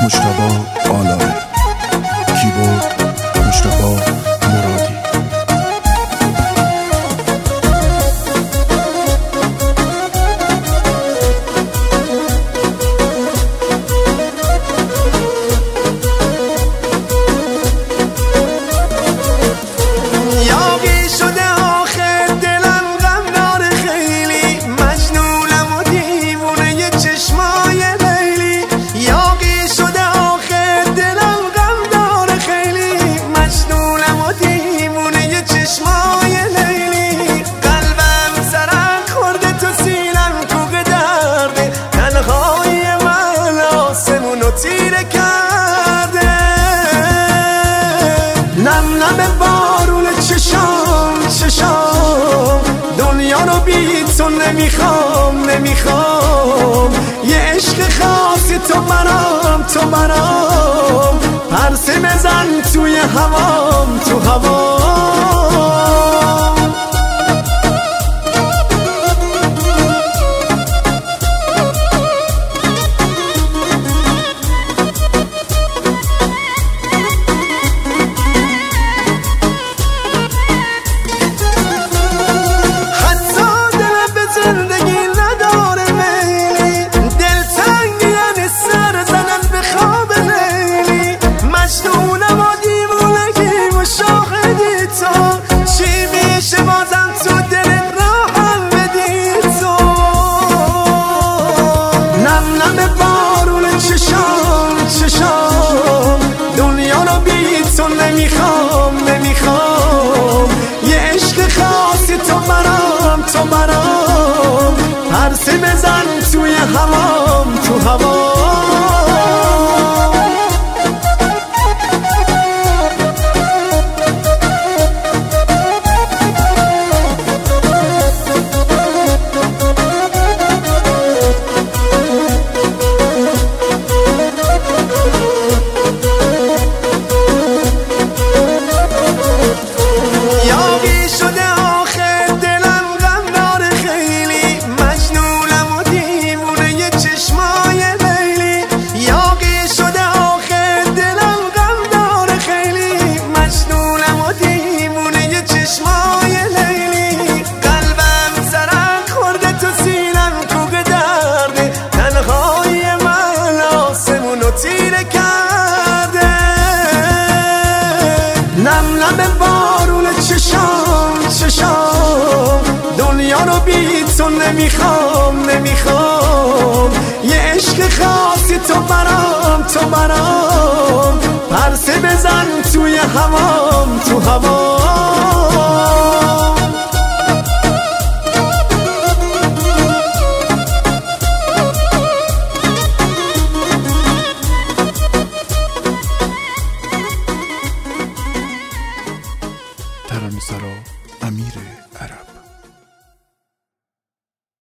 مجتبی آلاره، کیبورد مجتبی مرادی. نم بارون چشام دنیا رو بی تو نمیخوام یه عشق خاصی تو برام پرسه بزن توی هوام دنیا رو بی تو نمیخوام یه عشق خاصی تو برام پرسه بزن توی هوام نم بارون چشام دنیا رو بی تو نمیخوام یه عشق خاصی تو برام پرسه بزن توی هوام ترانه‌سرا